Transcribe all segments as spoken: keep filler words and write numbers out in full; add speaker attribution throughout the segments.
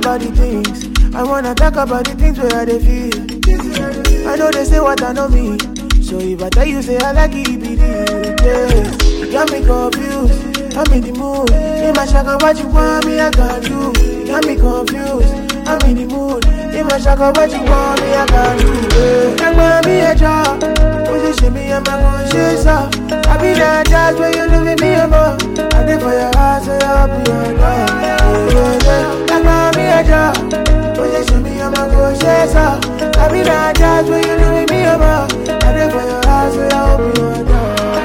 Speaker 1: about the things. I wanna talk about the things where they feel. I know they say what I know me. So if I tell you, say I like it, be the yeah. You got me confused, I'm in the mood. In my shaka, what you want me, I can do. You got me confused, I'm in the mood. In my shaka, what you want me, I can do. Yeah. Like me a job, position me and my conscience up. I be that jazz where you living me a more. I did for your heart, so I'll be your love. Like me a job, position me and my conscience up. I be that jazz where you living me a more. I did for your heart, so I'll be your love.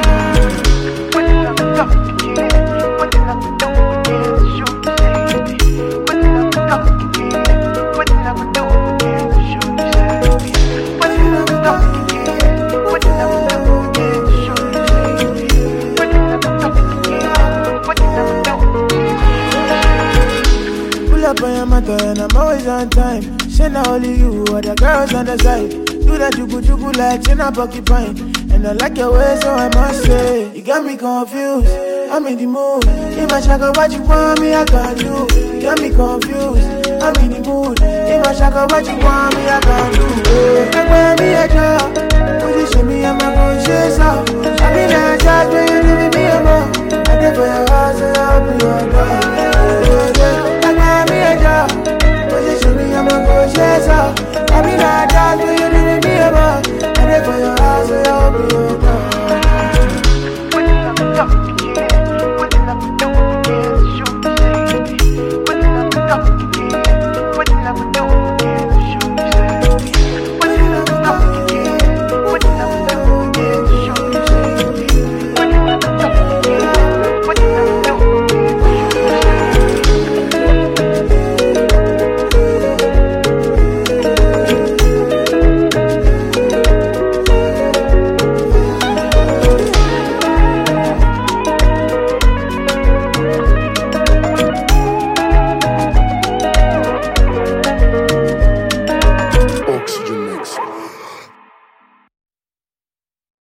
Speaker 1: Up on your matter and I'm always on time. Say not only you, other girls on the side. Do that jugu jugu like chin up porcupine. And I like your way, so I must say you got me confused, I'm in the mood. In my shaka, what you want me, I can do. You got me confused, I'm in the mood. In my shaka, what you want me, I can do.